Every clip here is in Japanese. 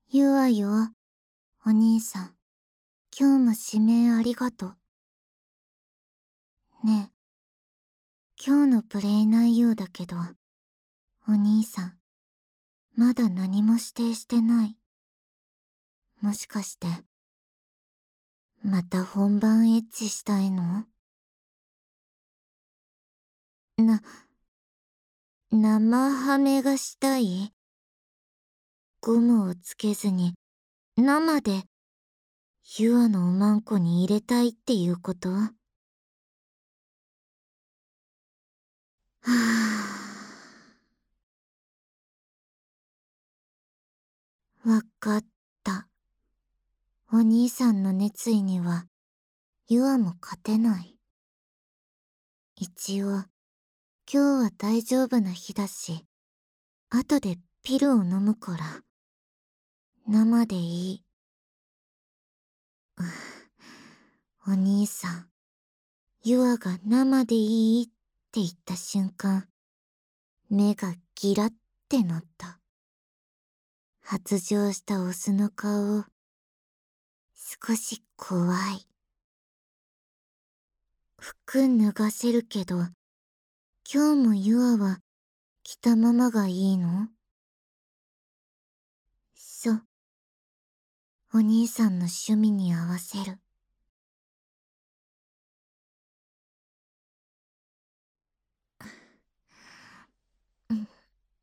ゆあよ、お兄さん。今日も指名ありがとう。ねえ、今日のプレイ内容だけど、お兄さん、まだ何も指定してない。もしかして、また本番エッチしたいの？生ハメがしたい？ゴムをつけずに、生で、ユアのおまんこに入れたいっていうこと？はぁ。わかった。お兄さんの熱意には、ユアも勝てない。一応、今日は大丈夫な日だし、後でピルを飲むから、生でいい。お兄さん、ユアが生でいいって言った瞬間、目がギラってなった。発情したオスの顔、少し怖い。服脱がせるけど、今日もユアは着たままがいいの？そう。お兄さんの趣味に合わせる。うん。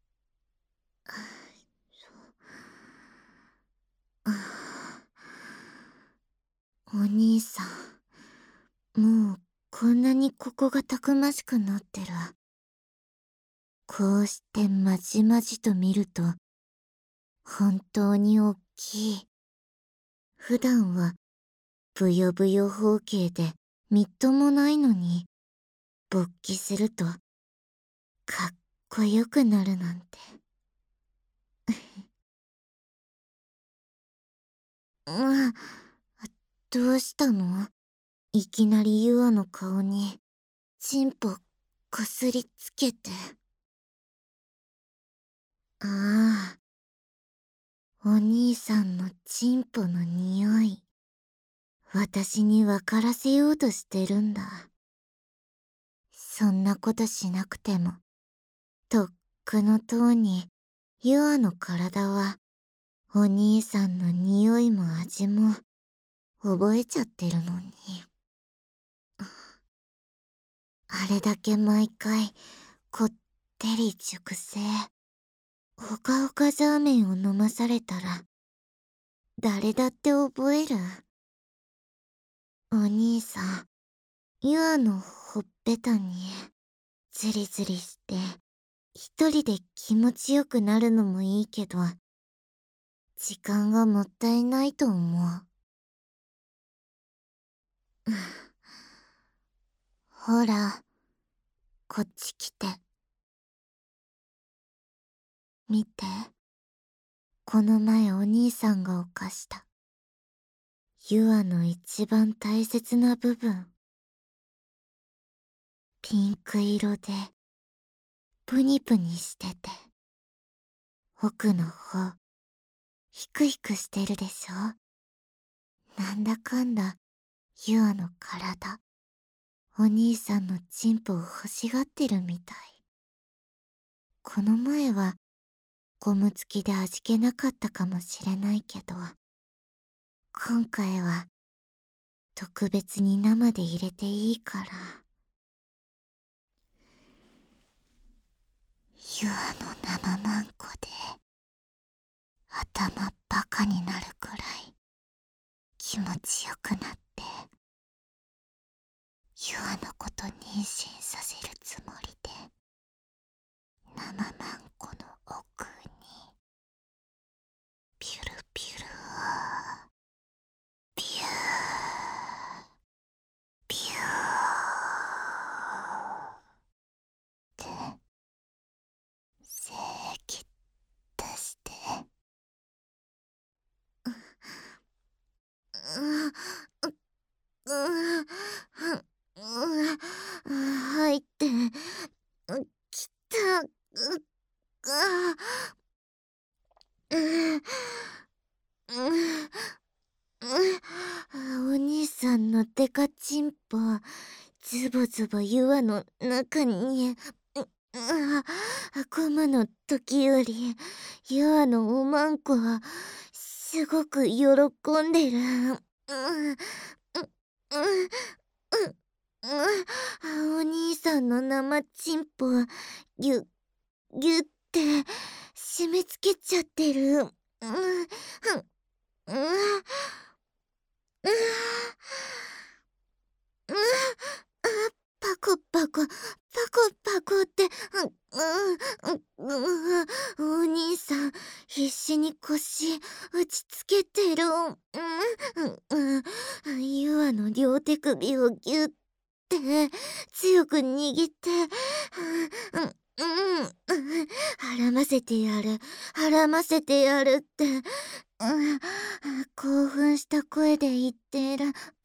お兄さん、もうこんなにここがたくましくなってる。こうしてまじまじと見ると、本当におっきい。普段はブヨブヨ包茎でみっともないのに、勃起するとかっこよくなるなんて。うん、どうしたの？いきなりユアの顔にチンポこすりつけて。ああ、お兄さんのチンポの匂い、私に分からせようとしてるんだ。そんなことしなくても、とっくのとうに、ユアの体は、お兄さんの匂いも味も、覚えちゃってるのに。あれだけ毎回、こってり熟成、ほかほかザーメンを飲まされたら、誰だって覚える。お兄さん、ユアのほっぺたに、ズリズリして、一人で気持ちよくなるのもいいけど、時間がもったいないと思う。ほら、こっち来て。見て。この前お兄さんが犯した。ユアの一番大切な部分。ピンク色で、プニプニしてて。奥の方、ヒクヒクしてるでしょ？なんだかんだ、ユアの体、お兄さんのチンポを欲しがってるみたい。この前は、ゴム付きで味気なかったかもしれないけど、今回は、特別に生で入れていいから。ユアの生マンコで、頭バカになるくらい、気持ちよくなって、ユアのこと妊娠させるつもりで、生マンコの奥に、ピュルピュルー、ピュー、ピューって、精液出して、入って、きた、 んのデカチンポ、ズボズボ岩の中に、ゴムの時より、岩のおまんこは、すごく喜んでる。お兄さんの生チンポ、ぎゅ、ぎゅって締め付けちゃってる。パコパコ、パコパコって、お兄さん、必死に腰打ちつけてる。ユアの両手首をぎゅって強く握って、はらませてやる、はらませてやるって、興奮した声で言ってる。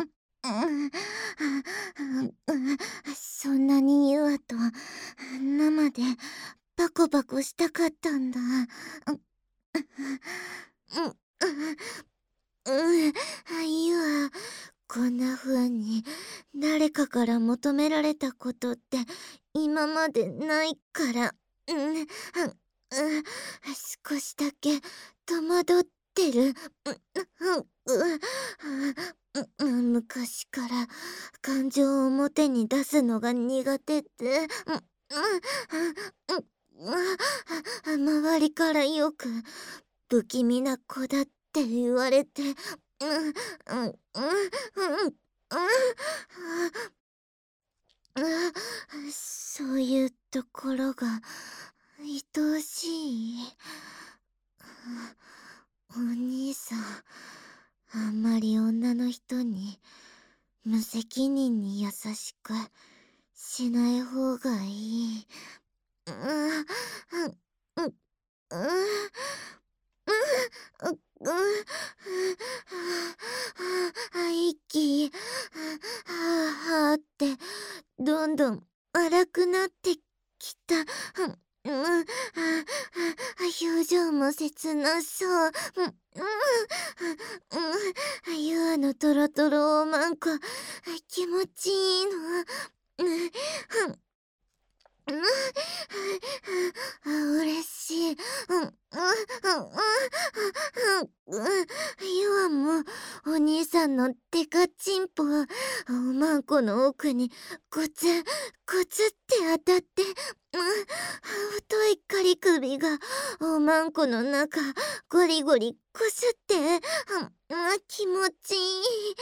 そんなにユアと生でバコバコしたかったんだ。ユア、こんな風に誰かから求められたことって今までないから、少しだけ戸惑ってる。昔から感情を表に出すのが苦手って、周りからよく不気味な子だって言われて、そういうところが愛おしい。お兄さん、あんまり女の人に無責任に優しくしない方がいい。息、はーってどんどん荒くなってきた。表情も切なそう。ユアのトロトロおまんこ、気持ちいいの。嬉しい。ユアもお兄さんのデカチンポ、おまんこの奥にゴツゴツって当たって、太いカリ首がおまんこの中ゴリゴリこすって、気持ちいい。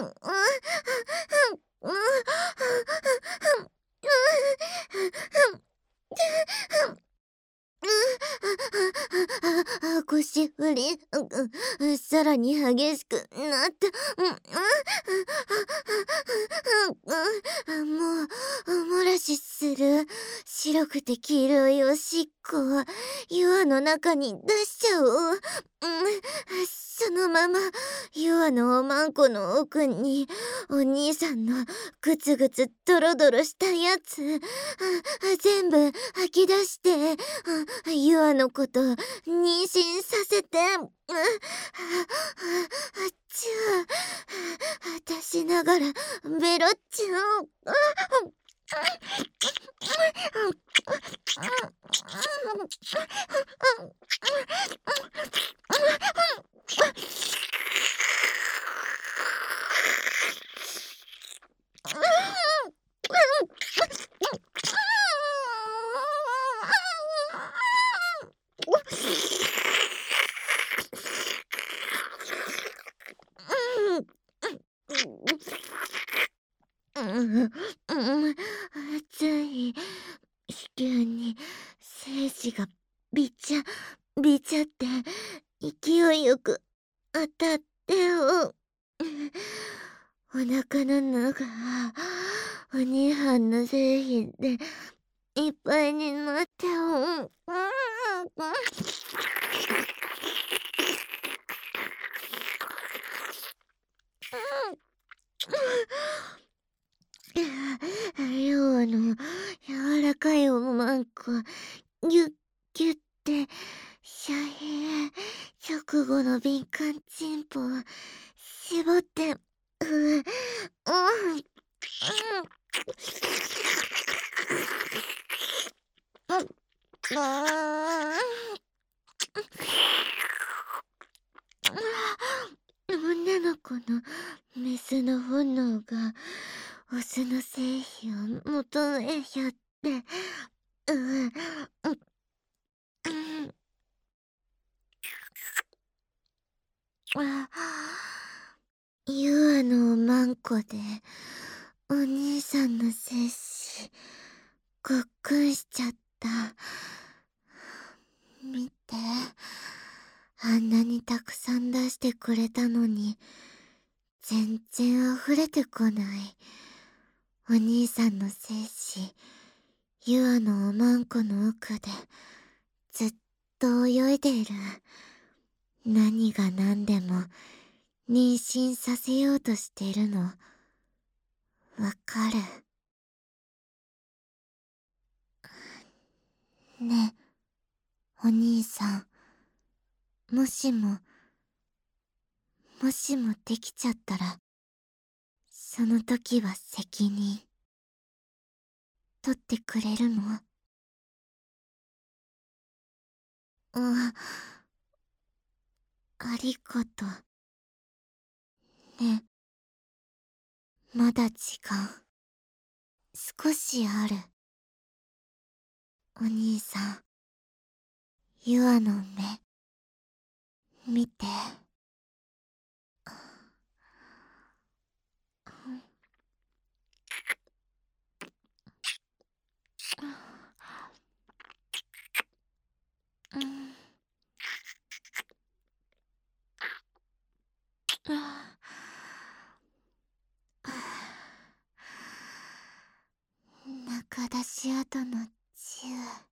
腰振り、さらに激しくなった。もう、おもらしする。白くて黄色いおしっこを岩の中に出しちゃおう。そのまま岩のおまんこの奥にお兄さんのグツグツドロドロしたやつ全部吐き出してユアのこと妊娠させてちゅ出しながらベロッチュ暑い子宮に精子がビチャビチャって勢いよく当たってお腹の中お兄はんの精子でいっぱいになってヨウの柔らかいおまんこギュッギュッてシャヘ直後の敏感チンポを絞ってうん。女の子のメスの本能がオスの精子を求めやって、ユアのおまんこでお兄さんの精子ごっくんしちゃった。見て、あんなにたくさん出してくれたのに全然溢れてこないお兄さんの精子。ユアのおまんこの奥でずっと泳いでいる。何が何でも妊娠させようとしているのわかる？ねえ、お兄さん、もしもできちゃったら、その時は責任取ってくれるの？ありがとう。ねえ、まだ時間少しある。お兄さん、ユアの目見て。中出し跡のチュー。